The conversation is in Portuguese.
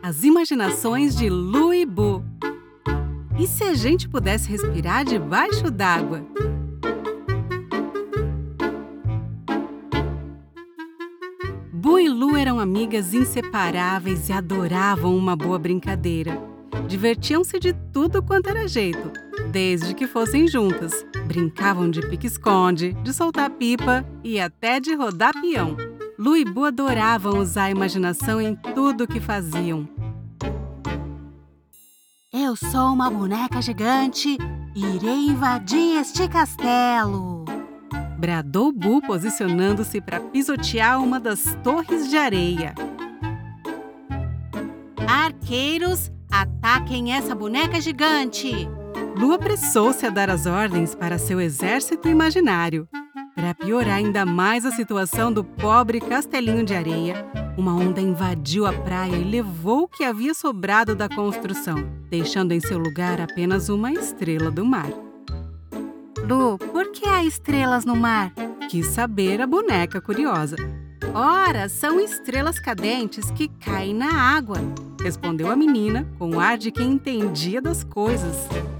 as imaginações de Lu e Bu. E se a gente pudesse respirar debaixo d'água? Bu e Lu eram amigas inseparáveis e adoravam uma boa brincadeira. Divertiam-se de tudo quanto era jeito, desde que fossem juntas. Brincavam de pique-esconde, de soltar pipa e até de rodar peão. Lu e Bu adoravam usar a imaginação em tudo o que faziam. Eu sou uma boneca gigante e irei invadir este castelo. Bradou Bu, posicionando-se para pisotear uma das torres de areia. Arqueiros, ataquem essa boneca gigante! Lu apressou-se a dar as ordens para seu exército imaginário. Para piorar ainda mais a situação do pobre castelinho de areia, uma onda invadiu a praia e levou o que havia sobrado da construção, deixando em seu lugar apenas uma estrela do mar. Lu, por que há estrelas no mar? Quis saber a boneca curiosa. Ora, são estrelas cadentes que caem na água, respondeu a menina com o ar de quem entendia das coisas.